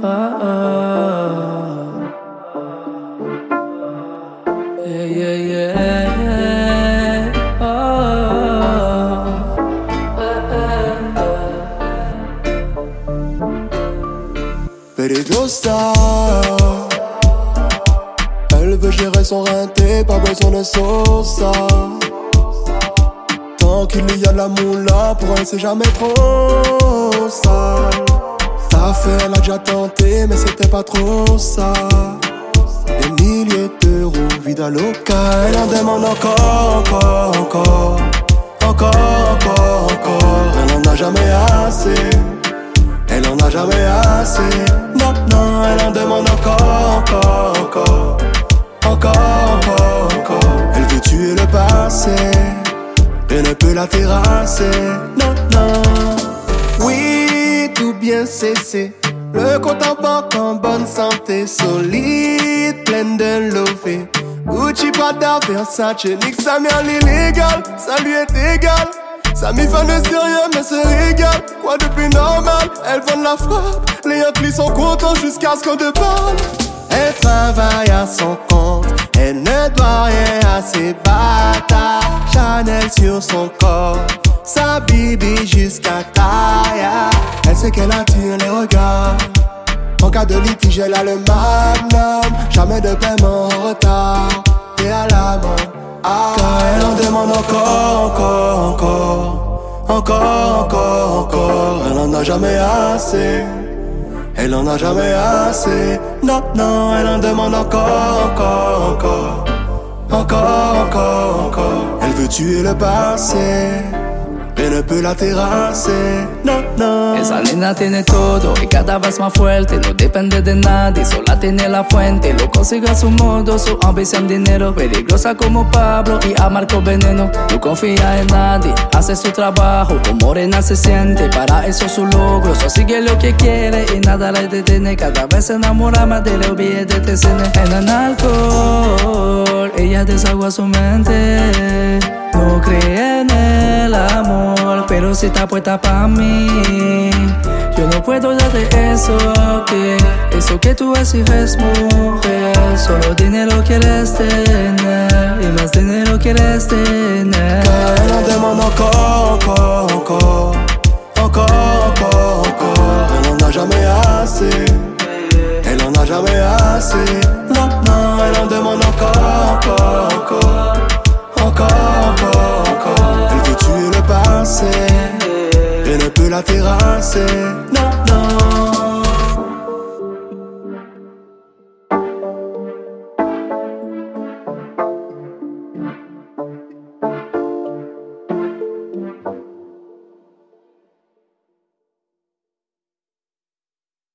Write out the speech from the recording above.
oh, oh. Yeah, yeah, yeah, oh, Peligrosa, elle veut gérer son renté, pas besoin de sauce. Tant qu'il y a de la moula, pour elle c'est jamais trop sale. T'as fait, elle a déjà tenté, mais c'était pas trop ça. Des milliers d'euros, vida loca, elle en demande encore, encore, encore. Encore, encore, encore, elle en a jamais assez. Elle en a jamais assez. Non, non, elle en demande encore, encore, encore. Encore, encore, encore. Elle veut tuer le passé, rien ne peut la terrasser. Non, non. Oui, tout bien cessé. Le compte en banque en bonne santé, solide, pleine de lové. Gucci, Prada, Versace, nique sa mère l'illégal, ça lui est égal. Sa mi-fan ne sait rien mais se régale. Quoi de plus normal, elle vend de la frappe. Les Yankees sont contents jusqu'à ce qu'on te parle. Elle travaille à son compte, elle ne doit rien à ses bâtards. Chanel sur son corps, sa bibi jusqu'à taille. Elle sait qu'elle attire les regards. En cas de litige, elle a le magnum. Jamais de paiement en retard. Et à la main, car elle en demande encore, encore, encore. Encore, encore, encore. Elle en a jamais assez. Elle en a jamais assez. Non, non, elle en demande encore, encore, encore. Encore, encore, encore. Elle veut tuer le passé, rien ne peut la terrasser. No, no. Esa nena tiene todo y cada vez más fuerte. No depende de nadie, sola tiene la fuente. Lo consigue a su modo, su ambición dinero. Peligrosa como Pablo y a Marco Veneno. No confía en nadie, hace su trabajo. Con morena se siente, para eso su logro. So sigue lo que quiere y nada la detiene. Cada vez se enamora más de los billetes de cine. En el alcohol, ella desagua su mente. No cree en el amor, pero si está puesta pa' mí. Yo no puedo darte eso que tú exiges, mujer. Solo dinero quieres tener y más dinero quieres tener. Elle en demande encore, encore, encore. Encore, encore, encore. Elle en a jamais assez. Elle en a jamais assez. Non, non, elle en demande encore, encore, encore. Encore, encore, encore. Elle veut tuer le passé, rien ne peut la terrasser. Non.